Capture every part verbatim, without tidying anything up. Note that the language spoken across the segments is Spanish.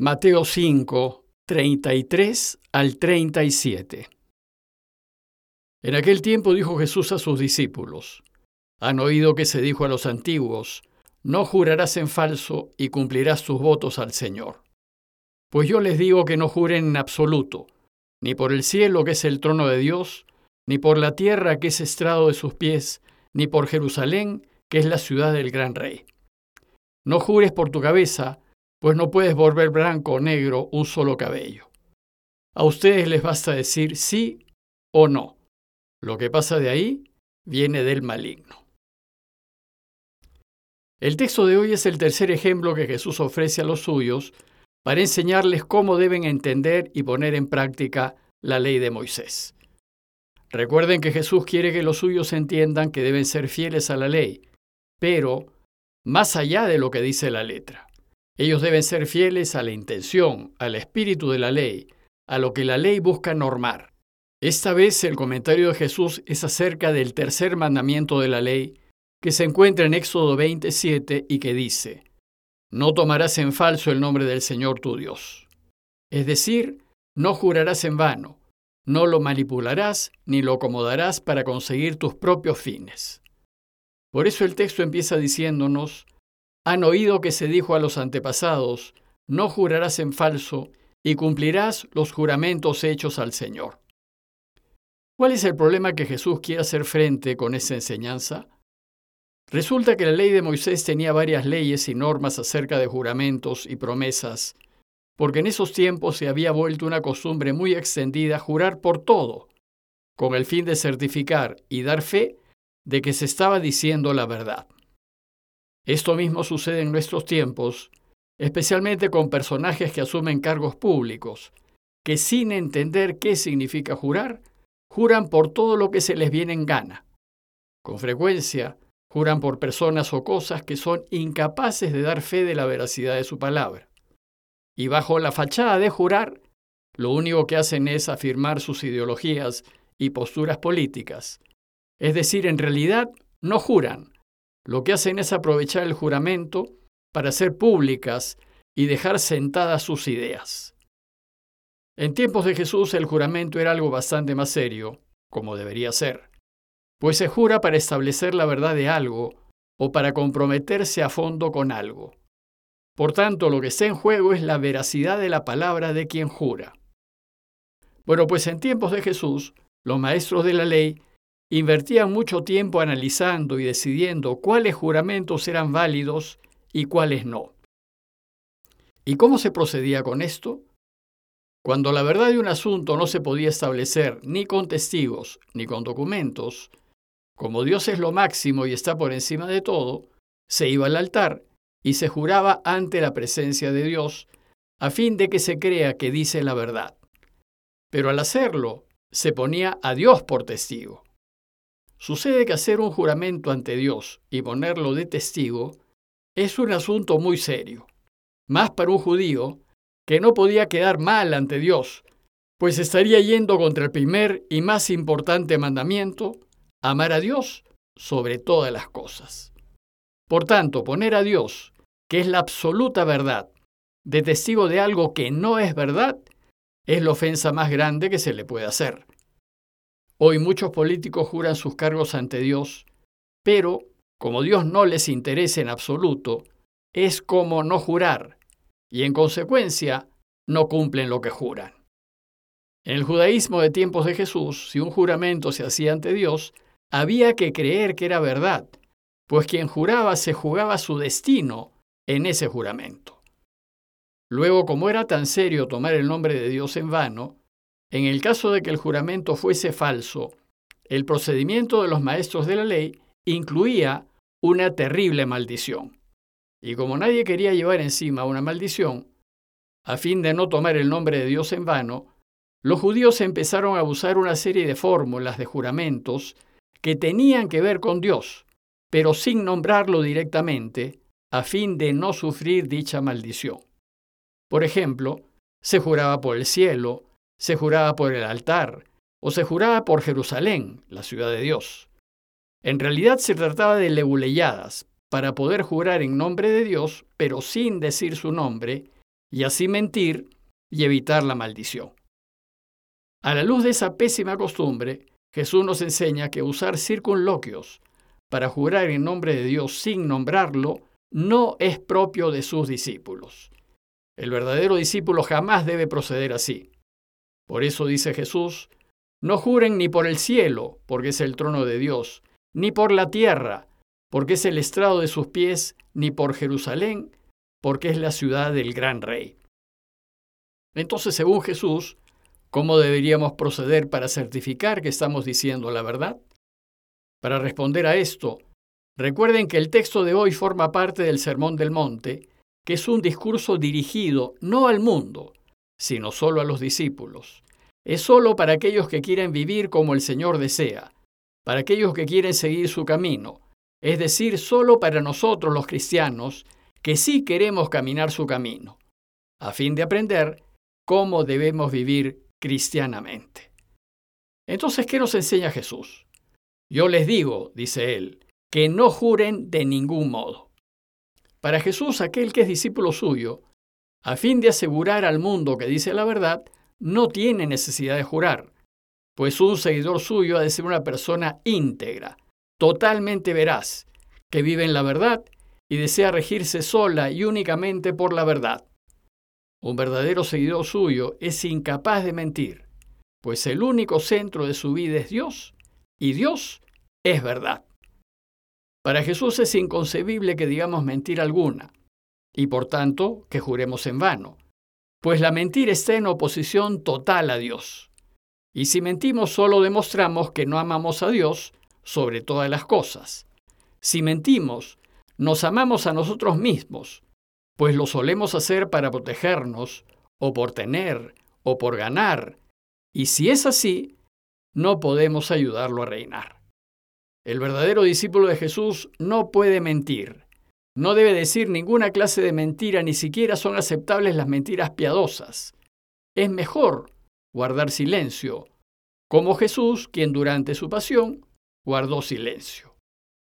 Mateo cinco, treinta y tres al treinta y siete. En aquel tiempo dijo Jesús a sus discípulos: Han oído que se dijo a los antiguos: No jurarás en falso y cumplirás tus votos al Señor. Pues yo les digo que no juren en absoluto, ni por el cielo que es el trono de Dios, ni por la tierra que es estrado de sus pies, ni por Jerusalén que es la ciudad del gran rey. No jures por tu cabeza, pues no puedes volver blanco o negro un solo cabello. A ustedes les basta decir sí o no. Lo que pasa de ahí viene del maligno. El texto de hoy es el tercer ejemplo que Jesús ofrece a los suyos para enseñarles cómo deben entender y poner en práctica la ley de Moisés. Recuerden que Jesús quiere que los suyos entiendan que deben ser fieles a la ley, pero más allá de lo que dice la letra. Ellos deben ser fieles a la intención, al espíritu de la ley, a lo que la ley busca normar. Esta vez el comentario de Jesús es acerca del tercer mandamiento de la ley, que se encuentra en Éxodo veintisiete y que dice: No tomarás en falso el nombre del Señor tu Dios. Es decir, no jurarás en vano, no lo manipularás ni lo acomodarás para conseguir tus propios fines. Por eso el texto empieza diciéndonos: Han oído que se dijo a los antepasados: No jurarás en falso y cumplirás los juramentos hechos al Señor. ¿Cuál es el problema que Jesús quiere hacer frente con esa enseñanza? Resulta que la ley de Moisés tenía varias leyes y normas acerca de juramentos y promesas, porque en esos tiempos se había vuelto una costumbre muy extendida jurar por todo, con el fin de certificar y dar fe de que se estaba diciendo la verdad. Esto mismo sucede en nuestros tiempos, especialmente con personajes que asumen cargos públicos, que sin entender qué significa jurar, juran por todo lo que se les viene en gana. Con frecuencia, juran por personas o cosas que son incapaces de dar fe de la veracidad de su palabra. Y bajo la fachada de jurar, lo único que hacen es afirmar sus ideologías y posturas políticas. Es decir, en realidad no juran. Lo que hacen es aprovechar el juramento para hacer públicas y dejar sentadas sus ideas. En tiempos de Jesús el juramento era algo bastante más serio, como debería ser, pues se jura para establecer la verdad de algo o para comprometerse a fondo con algo. Por tanto, lo que está en juego es la veracidad de la palabra de quien jura. Bueno, pues en tiempos de Jesús, los maestros de la ley invertían mucho tiempo analizando y decidiendo cuáles juramentos eran válidos y cuáles no. ¿Y cómo se procedía con esto? Cuando la verdad de un asunto no se podía establecer ni con testigos ni con documentos, como Dios es lo máximo y está por encima de todo, se iba al altar y se juraba ante la presencia de Dios a fin de que se crea que dice la verdad. Pero al hacerlo, se ponía a Dios por testigo. Sucede que hacer un juramento ante Dios y ponerlo de testigo es un asunto muy serio, más para un judío que no podía quedar mal ante Dios, pues estaría yendo contra el primer y más importante mandamiento: amar a Dios sobre todas las cosas. Por tanto, poner a Dios, que es la absoluta verdad, de testigo de algo que no es verdad, es la ofensa más grande que se le puede hacer. Hoy muchos políticos juran sus cargos ante Dios, pero como Dios no les interesa en absoluto, es como no jurar, y en consecuencia no cumplen lo que juran. En el judaísmo de tiempos de Jesús, si un juramento se hacía ante Dios, había que creer que era verdad, pues quien juraba se jugaba su destino en ese juramento. Luego, como era tan serio tomar el nombre de Dios en vano, en el caso de que el juramento fuese falso, el procedimiento de los maestros de la ley incluía una terrible maldición. Y como nadie quería llevar encima una maldición, a fin de no tomar el nombre de Dios en vano, los judíos empezaron a usar una serie de fórmulas de juramentos que tenían que ver con Dios, pero sin nombrarlo directamente, a fin de no sufrir dicha maldición. Por ejemplo, se juraba por el cielo, se juraba por el altar, o se juraba por Jerusalén, la ciudad de Dios. En realidad se trataba de leguleyadas, para poder jurar en nombre de Dios, pero sin decir su nombre, y así mentir y evitar la maldición. A la luz de esa pésima costumbre, Jesús nos enseña que usar circunloquios para jurar en nombre de Dios sin nombrarlo no es propio de sus discípulos. El verdadero discípulo jamás debe proceder así. Por eso dice Jesús, no juren ni por el cielo, porque es el trono de Dios, ni por la tierra, porque es el estrado de sus pies, ni por Jerusalén, porque es la ciudad del gran rey. Entonces, según Jesús, ¿cómo deberíamos proceder para certificar que estamos diciendo la verdad? Para responder a esto, recuerden que el texto de hoy forma parte del Sermón del Monte, que es un discurso dirigido no al mundo, sino solo a los discípulos. Es solo para aquellos que quieren vivir como el Señor desea, para aquellos que quieren seguir su camino, es decir, solo para nosotros los cristianos que sí queremos caminar su camino, a fin de aprender cómo debemos vivir cristianamente. Entonces, ¿qué nos enseña Jesús? Yo les digo, dice él, que no juren de ningún modo. Para Jesús, aquel que es discípulo suyo, a fin de asegurar al mundo que dice la verdad, no tiene necesidad de jurar, pues un seguidor suyo ha de ser una persona íntegra, totalmente veraz, que vive en la verdad y desea regirse sola y únicamente por la verdad. Un verdadero seguidor suyo es incapaz de mentir, pues el único centro de su vida es Dios, y Dios es verdad. Para Jesús es inconcebible que digamos mentira alguna, y por tanto que juremos en vano, pues la mentira está en oposición total a Dios. Y si mentimos solo demostramos que no amamos a Dios sobre todas las cosas. Si mentimos, nos amamos a nosotros mismos, pues lo solemos hacer para protegernos, o por tener, o por ganar, y si es así, no podemos ayudarlo a reinar. El verdadero discípulo de Jesús no puede mentir. No debe decir ninguna clase de mentira, ni siquiera son aceptables las mentiras piadosas. Es mejor guardar silencio, como Jesús, quien durante su pasión guardó silencio.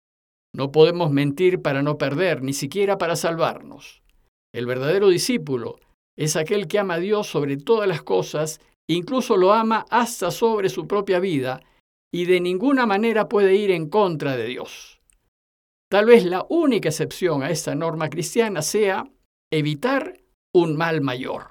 No podemos mentir para no perder, ni siquiera para salvarnos. El verdadero discípulo es aquel que ama a Dios sobre todas las cosas, incluso lo ama hasta sobre su propia vida, y de ninguna manera puede ir en contra de Dios. Tal vez la única excepción a esta norma cristiana sea evitar un mal mayor.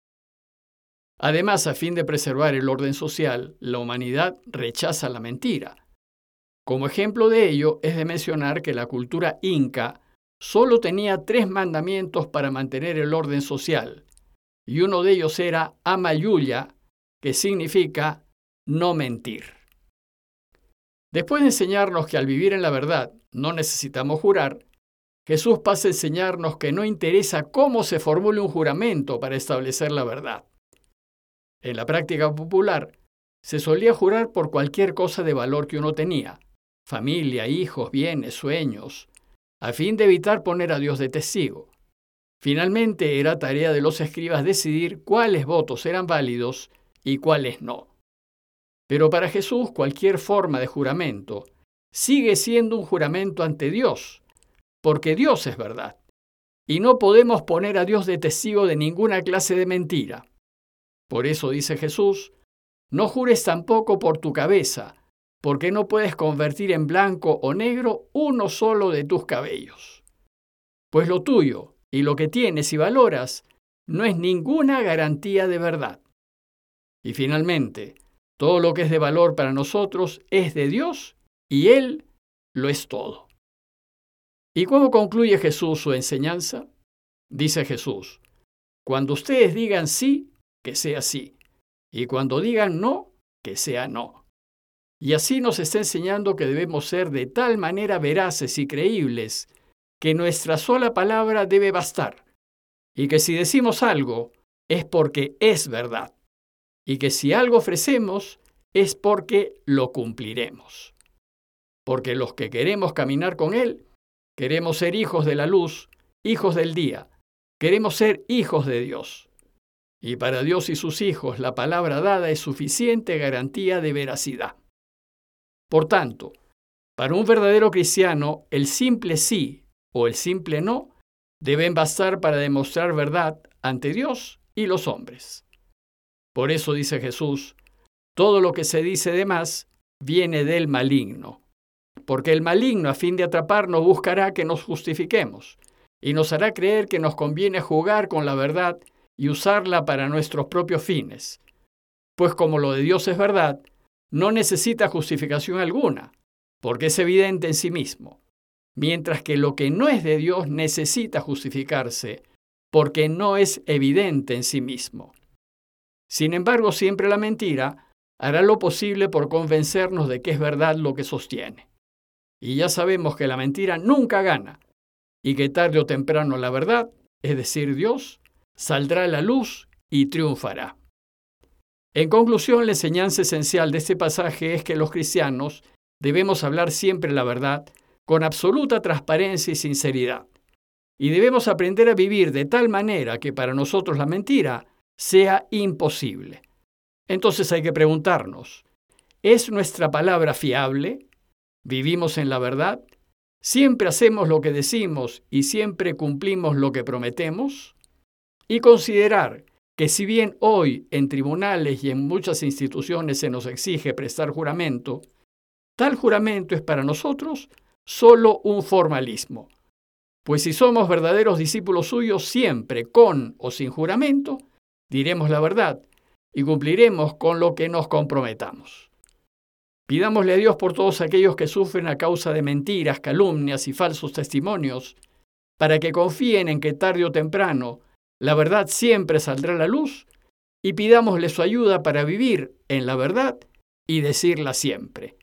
Además, a fin de preservar el orden social, la humanidad rechaza la mentira. Como ejemplo de ello, es de mencionar que la cultura inca solo tenía tres mandamientos para mantener el orden social, y uno de ellos era Amayuya, que significa no mentir. Después de enseñarnos que al vivir en la verdad no necesitamos jurar, Jesús pasa a enseñarnos que no interesa cómo se formule un juramento para establecer la verdad. En la práctica popular, se solía jurar por cualquier cosa de valor que uno tenía, familia, hijos, bienes, sueños, a fin de evitar poner a Dios de testigo. Finalmente, era tarea de los escribas decidir cuáles votos eran válidos y cuáles no. Pero para Jesús, cualquier forma de juramento sigue siendo un juramento ante Dios, porque Dios es verdad, y no podemos poner a Dios de testigo de ninguna clase de mentira. Por eso dice Jesús, no jures tampoco por tu cabeza, porque no puedes convertir en blanco o negro uno solo de tus cabellos. Pues lo tuyo y lo que tienes y valoras no es ninguna garantía de verdad. Y finalmente, todo lo que es de valor para nosotros es de Dios y Él lo es todo. ¿Y cómo concluye Jesús su enseñanza? Dice Jesús, cuando ustedes digan sí, que sea sí, y cuando digan no, que sea no. Y así nos está enseñando que debemos ser de tal manera veraces y creíbles que nuestra sola palabra debe bastar, y que si decimos algo es porque es verdad, y que si algo ofrecemos es porque lo cumpliremos. Porque los que queremos caminar con Él, queremos ser hijos de la luz, hijos del día, queremos ser hijos de Dios. Y para Dios y sus hijos la palabra dada es suficiente garantía de veracidad. Por tanto, para un verdadero cristiano, el simple sí o el simple no deben bastar para demostrar verdad ante Dios y los hombres. Por eso dice Jesús, todo lo que se dice de más viene del maligno, porque el maligno, a fin de atraparnos, buscará que nos justifiquemos y nos hará creer que nos conviene jugar con la verdad y usarla para nuestros propios fines. Pues como lo de Dios es verdad, no necesita justificación alguna, porque es evidente en sí mismo, mientras que lo que no es de Dios necesita justificarse, porque no es evidente en sí mismo. Sin embargo, siempre la mentira hará lo posible por convencernos de que es verdad lo que sostiene. Y ya sabemos que la mentira nunca gana, y que tarde o temprano la verdad, es decir, Dios, saldrá a la luz y triunfará. En conclusión, la enseñanza esencial de este pasaje es que los cristianos debemos hablar siempre la verdad con absoluta transparencia y sinceridad. Y debemos aprender a vivir de tal manera que para nosotros la mentira sea imposible. Entonces hay que preguntarnos, ¿es nuestra palabra fiable? ¿Vivimos en la verdad? ¿Siempre hacemos lo que decimos y siempre cumplimos lo que prometemos? Y considerar que si bien hoy en tribunales y en muchas instituciones se nos exige prestar juramento, tal juramento es para nosotros solo un formalismo. Pues si somos verdaderos discípulos suyos, siempre, con o sin juramento, diremos la verdad y cumpliremos con lo que nos comprometamos. Pidámosle a Dios por todos aquellos que sufren a causa de mentiras, calumnias y falsos testimonios, para que confíen en que tarde o temprano la verdad siempre saldrá a la luz, y pidámosle su ayuda para vivir en la verdad y decirla siempre.